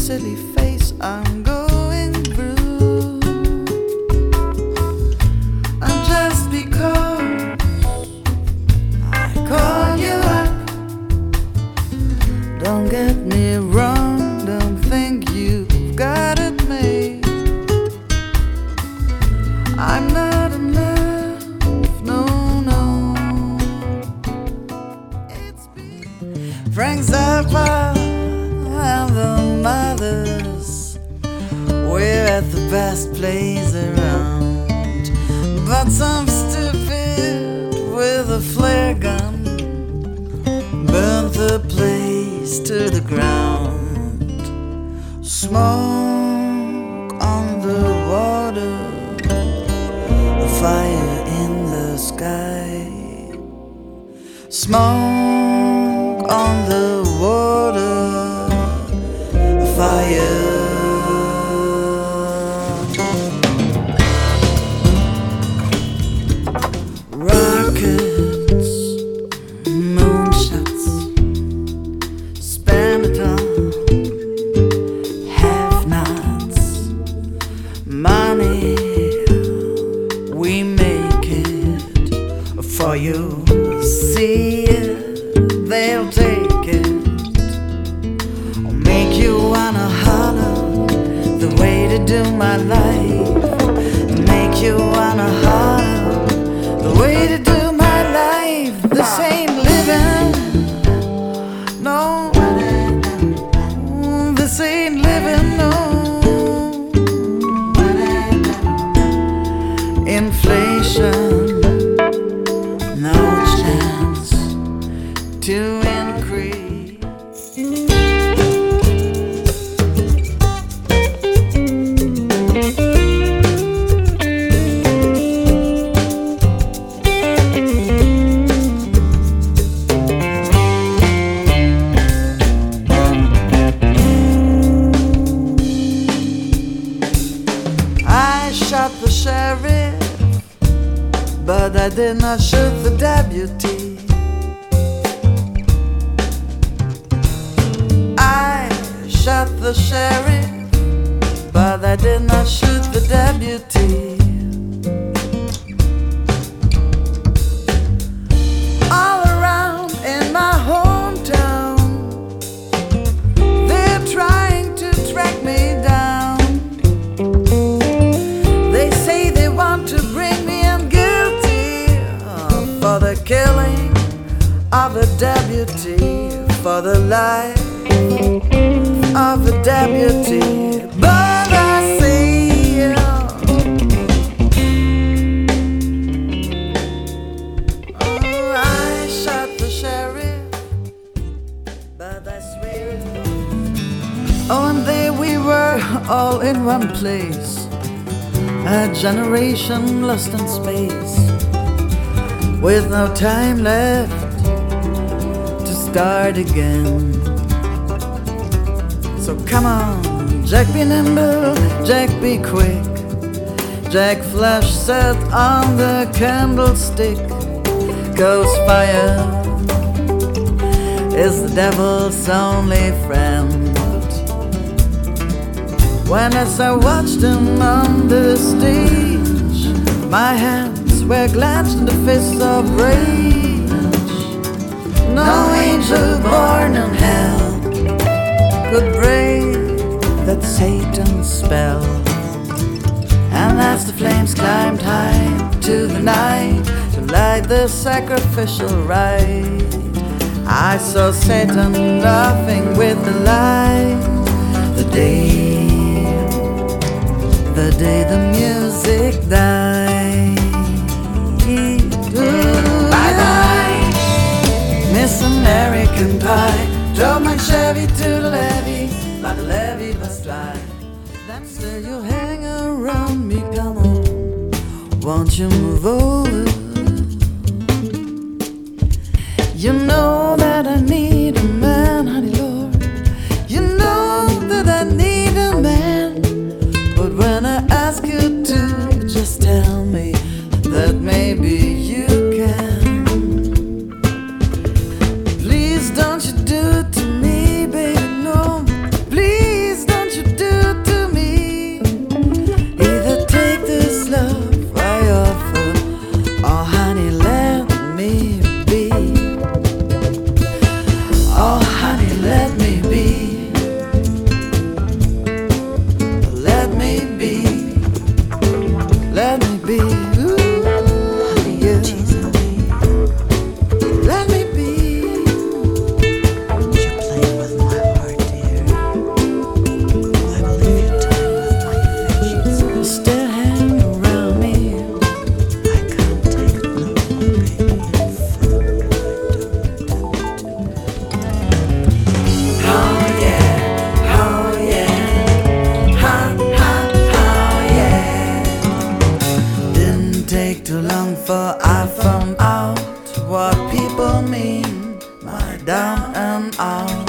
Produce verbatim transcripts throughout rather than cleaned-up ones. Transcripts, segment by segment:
silly face I'm going through. And just because I call you up, don't get me wrong, don't think you've got it made. I'm not enough, no, no. It's been Frank Zappa and the mothers, we're at the best place around. But some stupid with a flare gun burnt the place to the ground. Smoke on the water, a fire in the sky. Smoke on the water, a fire. Rockets, moonshots, spend it all, have-nots, money, we make it for you. See it, they'll take it, or make you wanna holler. The way to do my life, make you wanna holler. The way to do my life, this ain't living. No, this ain't living, no. Inflation, no chance to increase. I shot the sheriff, but I did not shoot the deputy. I shot the sheriff, but I did not shoot the deputy. All around in my hometown, they're trying to track me down. They say they want to bring me in guilty for the killing of a deputy, for the life of a deputy. But I say, oh, I shot the sheriff, but I swear it. Oh, and there we were, all in one place, a generation lost in space, with no time left to start again. So come on, Jack, be nimble, Jack, be quick. Jack Flash set on the candlestick, 'cause fire is the devil's only friend. When as I watched him on the stage, my hands were clenched in the fists of rage. No angel born in hell could break that Satan's spell. And as the flames climbed high to the night to light the sacrificial rite, I saw Satan laughing with the light. The day, the day the music died. Bye bye, Miss American Pie. Drove my Chevy to the levee, but the levee was dry. Then said, you hang around me, come on, won't you move over? You know that I need a man, honey Lord. You know that I need a man. But when I ask you to, you just tell me that maybe you can. Please don't you do it to me, baby, no. Please don't be. Ooh, yeah. Let me be. You're playing with my heart, dear. I believe you're toying with my affections. Still hang around me. I can't take it no more, baby. And furthermore, I don't Oh yeah, oh yeah, ha ha oh yeah. Didn't take too long for I found out what people mean by down and out.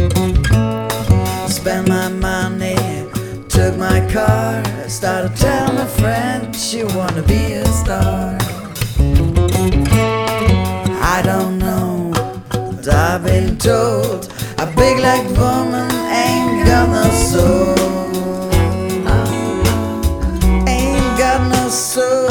Spent my money, took my car, started telling my friend she wanna be a star. I don't know, but I've been told a big-legged woman ain't got no soul. Ain't got no soul.